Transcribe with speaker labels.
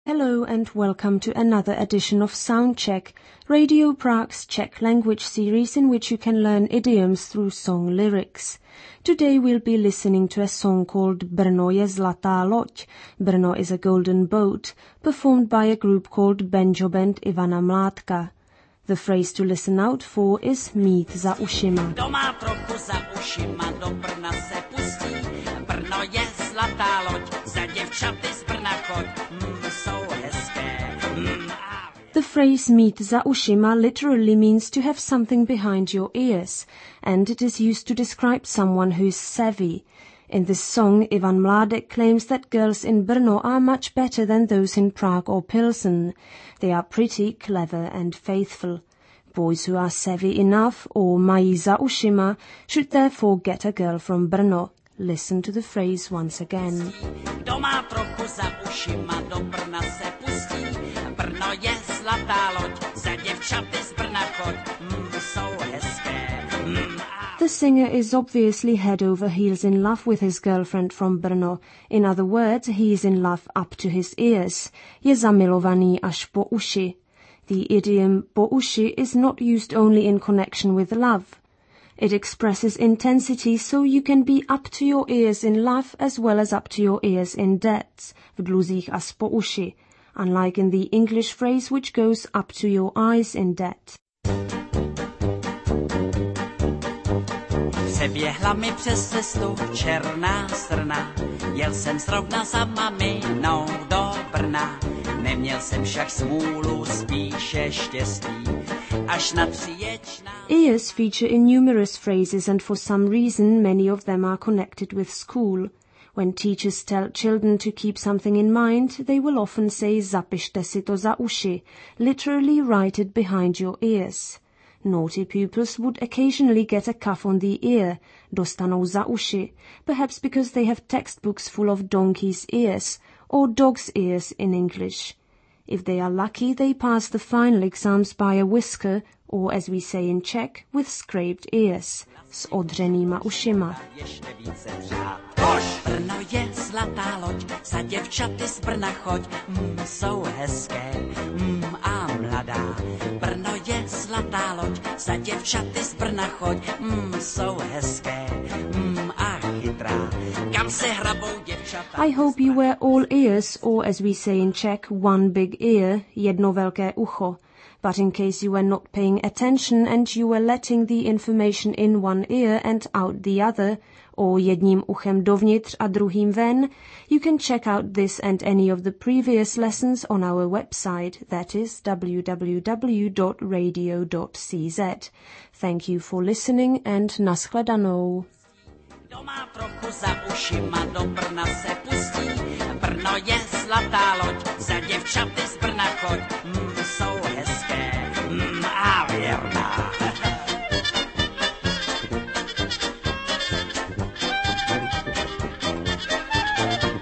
Speaker 1: Hello and welcome to another edition of Soundcheck, Radio Prague's Czech language series in which you can learn idioms through song lyrics. Today we'll be listening to a song called Brno je zlatá loď, Brno is a golden boat, performed by a group called Banjo Band Ivana Mládka. The phrase to listen out for is mít za ušima.
Speaker 2: Kdo má trochu za ušima, do Brna se pustí. Brno je zlatá loď, za děvčaty z Brna choď, jsou hezké.
Speaker 1: The phrase mít za ušima literally means to have something behind your ears, and it is used to describe someone who is savvy. In this song, Ivan Mládek claims that girls in Brno are much better than those in Prague or Pilsen. They are pretty, clever and faithful. Boys who are savvy enough or mají za ušima should therefore get a girl from Brno. Listen to the phrase once again.
Speaker 2: Kdo má trochu za ušima, do Brna se pustí. Brno je zlatá loď, za děvčaty z Brna choď, jsou hezké.
Speaker 1: The singer is obviously head over heels in love with his girlfriend from Brno. In other words, he is in love up to his ears. Je zamilovaný až po uši. The idiom po uši is not used only in connection with love. It expresses intensity, so you can be up to your ears in love as well as up to your ears in debts, v dluzích až po uši, unlike in the English phrase which goes up to your eyes in debt.
Speaker 2: Přeběhla mi přes cestu černá srna, jel jsem zrovna za maminou do Brna. Neměl jsem však smůlu, spíše štěstí, až na přijeď.
Speaker 1: Ears feature in numerous phrases, and for some reason many of them are connected with school. When teachers tell children to keep something in mind, they will often say zapište si to za uši, literally write it behind your ears. Naughty pupils would occasionally get a cuff on the ear, dostanou za uši, perhaps because they have textbooks full of donkey's ears, or dog's ears in English. If they are lucky, they pass the final exams by a whisker, or as we say in Czech, with scraped ears, s odřenýma ušima.
Speaker 2: Brno je zlatá loď, za děvčaty z Brna choď, jsou hezké a mladá. Brno je zlatá loď, za děvčaty z Brna choď, jsou hezké a chytrá. Kam se hrabou děvčata?
Speaker 1: I hope you were all ears, or as we say in Czech, one big ear, jedno velké ucho. But in case you were not paying attention and you were letting the information in one ear and out the other, or jedním uchem dovnitř a druhým ven, you can check out this and any of the previous lessons on our website, that is www.radio.cz. Thank you for listening and nashledanou.
Speaker 2: Kdo má trochu za ušima, do Brna se pustí. Brno je zlatá loď, za děvčaty z Brna choď, jsou